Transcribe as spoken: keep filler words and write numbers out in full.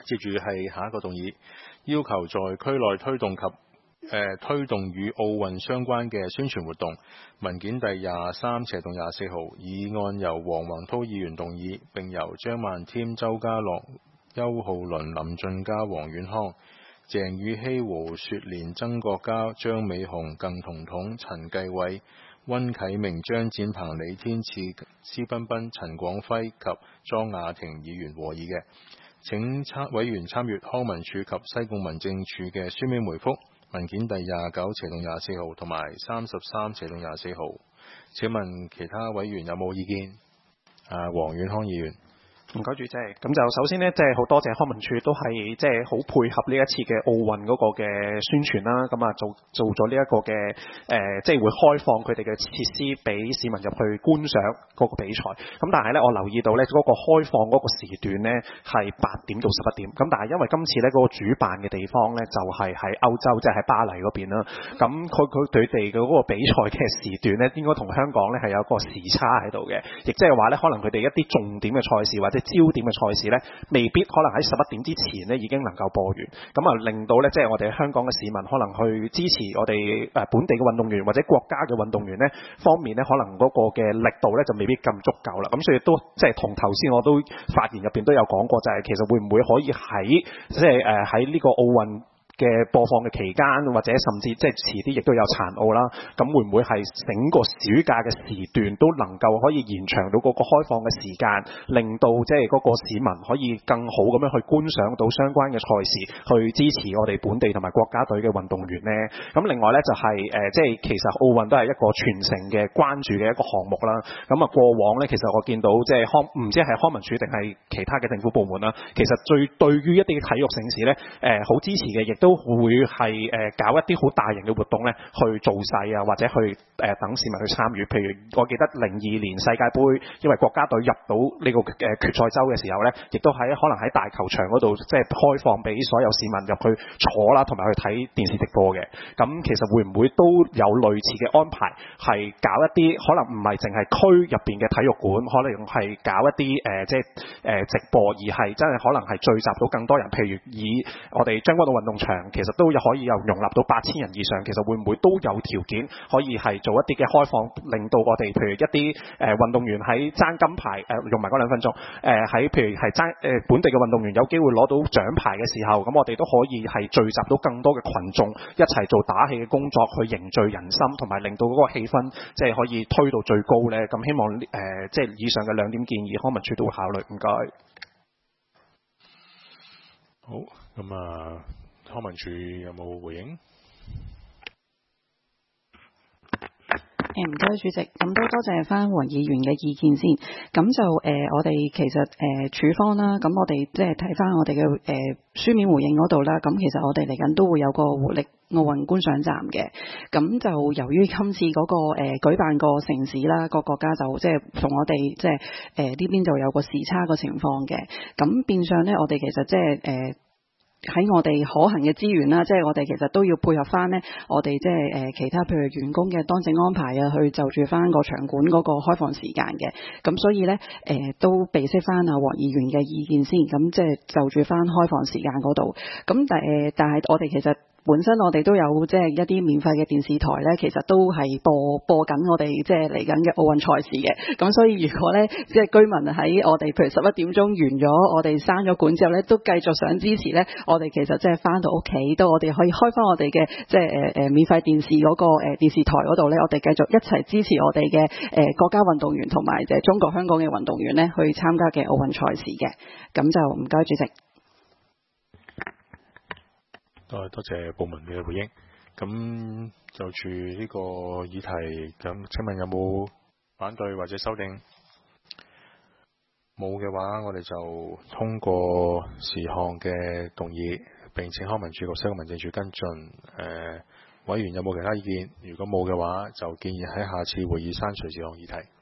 接住係下一個動議，要求在區內推動及誒、呃、推動與奧運相關嘅宣傳活動。文件第廿三斜動廿四號，議案由黃宏滔議員動議，並由張萬添、周家樂、邱浩麟、林俊嘉、黃遠康、鄭宇希、胡雪蓮、曾國嘉、張美雄、鄧彤彤、陳繼偉、溫啟明、張展鵬、李天賜、施彬彬、陳廣輝及莊雅婷議員和議嘅，請參委員參閱康文署及西貢民政處嘅書面回覆文件第廿九斜動廿四號同埋三十三斜動廿四號。請問其他委員有冇意見？啊，黃遠康議員。 唔該主席，咁就首先呢，即係好多謝康文署都係即係好配合呢一次嘅奧運嗰個嘅宣傳啦，咁啊做做咗呢一個嘅誒、呃，即係會開放佢哋嘅設施俾市民入去觀賞嗰個比賽。咁但係呢，我留意到呢嗰、那個開放嗰個時段呢係八點到十一點，咁但係因為今次呢嗰、那個主辦嘅地方呢，就係喺歐洲，即係喺巴黎嗰邊啦。咁佢佢佢哋嘅嗰個比賽嘅時段呢，應該同香港呢係有一個時差喺度嘅，亦即係話呢，可能佢哋一啲重點嘅賽事或者焦點嘅賽事呢，未必可能喺十一點之前呢已經能夠播完，咁啊令到呢，即係我哋香港嘅市民可能去支持我哋誒本地嘅運動員或者國家嘅運動員呢方面呢，可能嗰個嘅力度呢就未必咁足夠啦。咁所以都即係同頭先我都發言入邊都有講過，就係其實會唔會可以喺即係誒喺呢個奧運嘅播放嘅期間，或者甚至即係遲啲亦都有殘奧啦，咁會唔會係整個暑假嘅時段都能夠可以延長到嗰個開放嘅時間，令到即係嗰個市民可以更好咁樣去觀賞到相關嘅賽事，去支持我哋本地同埋國家隊嘅運動員呢？咁另外呢，就係誒即係其實奧運都係一個全城嘅關注嘅一個項目啦。咁啊過往呢，其實我見到即係康唔知係康文署定係其他嘅政府部門啦，其實最對於一啲嘅體育盛事呢，誒好支持嘅，亦都都會係誒、呃、搞一啲好大型嘅活動咧，去造勢啊，或者去誒、呃、等市民去參與。譬如我記得零二年世界盃，因為國家隊入到呢個誒、呃、決賽周嘅時候咧，亦都喺可能喺大球場嗰度即係開放俾所有市民入去坐啦，同埋去睇電視直播嘅。咁其實會唔會都有類似嘅安排，係搞一啲可能唔係淨係區入邊嘅體育館，可能係搞一啲誒、呃、即係誒、呃、直播，而係真係可能係聚集到更多人。譬如以我哋將軍澳運動場。其實都有可以有容納到八千人以上，其實會唔會都有條件可以係做一啲嘅開放，令到我哋譬如一啲誒、呃、運動員喺爭金牌誒、呃、用埋嗰兩分鐘誒喺譬如係爭誒、呃、本地嘅運動員有機會攞到獎牌嘅時候，咁我哋都可以係聚集到更多嘅群眾一齊做打氣嘅工作，去凝聚人心，同埋令到嗰個氣氛即係可以推到最高呢。咁希望誒、呃、即係以上嘅兩點建議，康文署都會考慮。唔該。 好，咁啊。康文署有冇回應？ 誒唔該主席，咁都多謝翻黃議員嘅意見先。咁就誒、呃，我哋其實誒、呃、處方啦，咁我哋即係睇翻我哋嘅誒書面回應嗰度啦。咁其實我哋嚟緊都會有個活力奧運觀賞站嘅。咁就由於今次嗰、那個誒、呃、舉辦個城市啦，個國家就即係同我哋即係誒呢邊就有個時差個情況嘅。咁變相咧，我哋其實即係誒。呃喺我哋可行嘅資源啦，即係我哋其實都要配合翻呢，我哋即係誒其他譬如員工嘅當值安排啊，去就住翻個場館嗰個開放時間嘅。咁所以呢，誒、呃、都備悉翻阿黃議員嘅意見先，咁即係就住翻開放時間嗰度。咁但係但係我哋其實。本身我哋都有即係一啲免費嘅電視台咧，其實都係播播緊我哋即係嚟緊嘅奧運賽事嘅。咁所以如果咧即係居民喺我哋譬如十一點鐘完咗，我哋閂咗館之後咧，都繼續想支持咧，我哋其實即係翻到屋企都我哋可以開翻我哋嘅即係誒誒免費電視嗰個誒電視台嗰度咧，我哋繼續一齊支持我哋嘅誒國家運動員同埋即係中國香港嘅運動員咧去參加嘅奧運賽事嘅。咁就唔該主席。 多多謝部門嘅回應。咁就住呢個議題，咁請問有冇反對或者修訂？冇嘅話，我哋就通過事項嘅動議，並請康文署及西貢民政處跟進。誒、呃，委員有冇其他意見？如果冇嘅話，就建議喺下次會議刪除事項議題。